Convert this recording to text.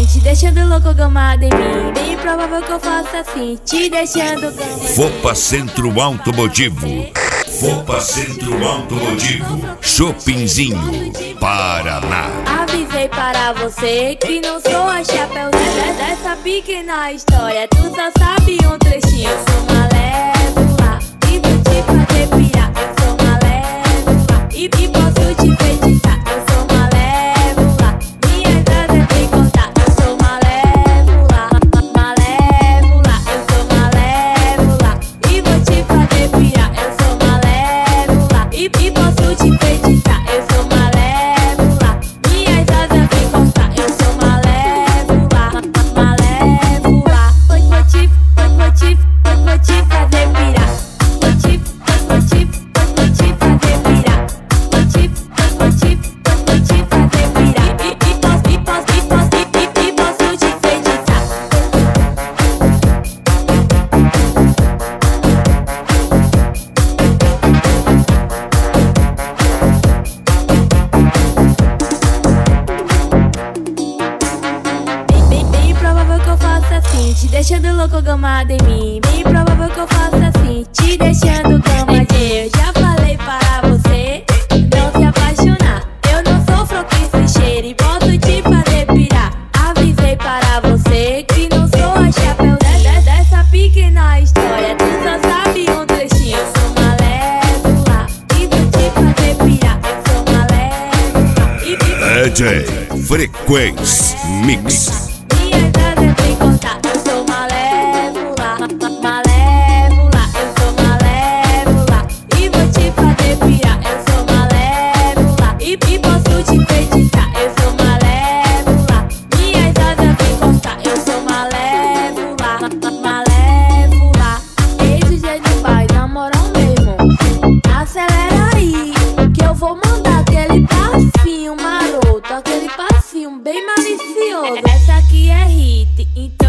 te deixando louco, gamado em mim. Bem provável que eu faça assim, te deixando gamado. Fopa Centro Automotivo. Fopa Centro Automotivo. Shoppingzinho, Paraná. Avisei para você que não sou a chapéu dessa pequena história. Tu só sabe um trechinho. Eu sou malévola e vou te fazer pirar. Eu sou malévola e posso te feitiçar. Eu sou malévola, minha entrada é bem contar. Eu sou malévola, malévola. Eu sou malévola e vou te fazer pirar. Eu sou malévola e posso te feitiçar. Eu sou malévola, minhas asas vem contar. Eu sou malévola, malévola. Vou te fazer pirar. Vou te fazer pirar. Vou te fazer pirar. E posso te feitiçar. Bem provável que eu faça assim, te deixando louco, gamado em mim. Bem provável que eu faça assim, te deixando gamadinho. Eu já falei para você não se apaixonar. Eu não sofro que se cheire, posso te fazer pirar. Avisei para você que não sou a chapéu dessa pequena história. Tu só sabe um trechinho. Eu sou malévola e vou te fazer pirar. Eu sou malévola e DJ Frequência Mix. minha entrada é bem contar. Eu sou malévola, malévola. Eu sou malévola e vou te fazer pirar. Eu sou malévola e posso te feitiçar. Eu sou malévola, minhas asas vem contar. Eu sou malévola, malévola. Esse jeito vai, na moral mesmo. Acelera aí, que eu vou mandar aquele passinho maroto, aquele passinho bem malicioso. Essa aqui é hit, então